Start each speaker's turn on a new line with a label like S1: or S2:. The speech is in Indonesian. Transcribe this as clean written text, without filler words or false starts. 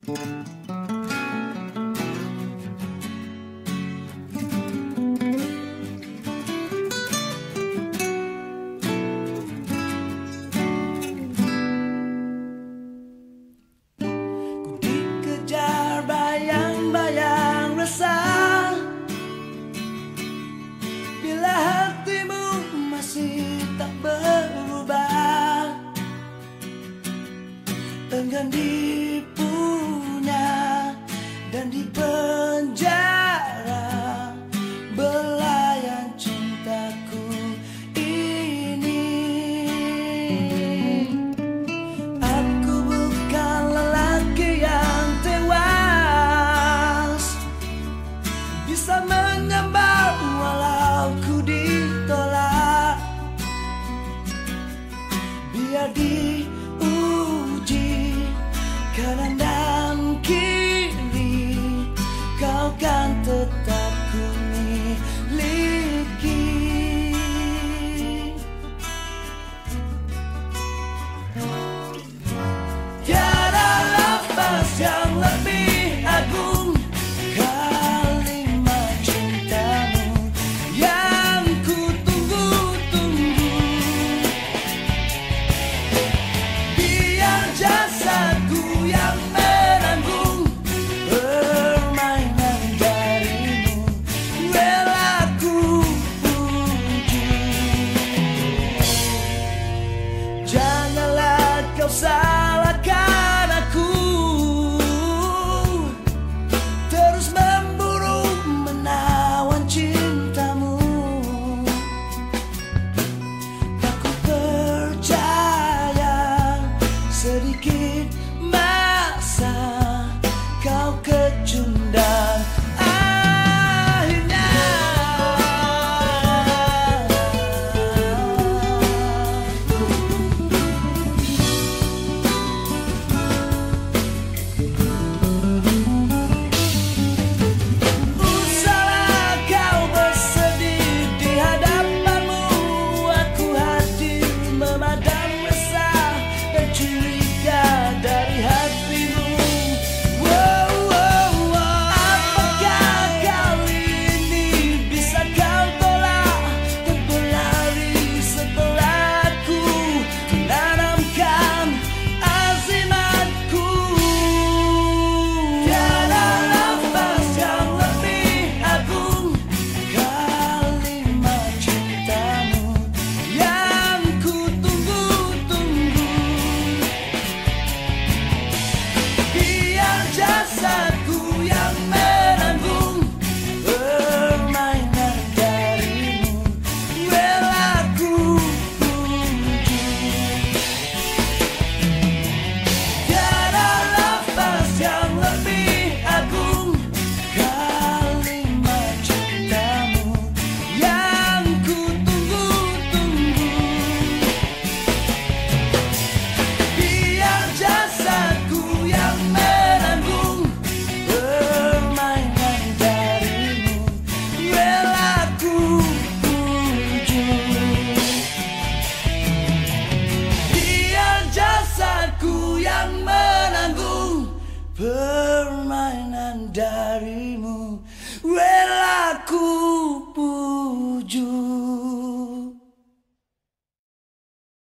S1: Bila hatimu masih tak berubah, enggan dipunya dan dipenjara, belayan cintaku ini. Aku bukan lelaki yang tewas, bisa menyambar walau ku ditolak. Biar diuji kanan dan kiri, kau kan tetap ku miliki. Tiada nafas yang lebih agung kalimat cintamu yang ku tunggu-tunggu. Biar jasadku yang menanggung permainan darimu, rela ku puji. Janganlah kau salahkan aku, terus memburu menawan cintamu. Tak ku percaya sedikit masa kau kecundang akhirnya. Usahlah kau bersedih di hadapanmu, aku hadir memadam resah dan curiga dari hatimu. Wow, wow, wow. Apakah kali ini bisa kau tolak dan berlari setelah ku menanamkan azimatku? Tiada nafas yang lebih agung kalimat cintamu yang ku tunggu-tunggu. Biar jasadku yang menanggung permainan darimu, rela ku puji. Tiada nafas yang lebih agung kalimat cintamu yang ku tunggu-tunggu. Biar jasadku yang menanggung permainan darimu, rela ku puji. Biar jasadku yang menanggung permainan darimu, rela ku puji.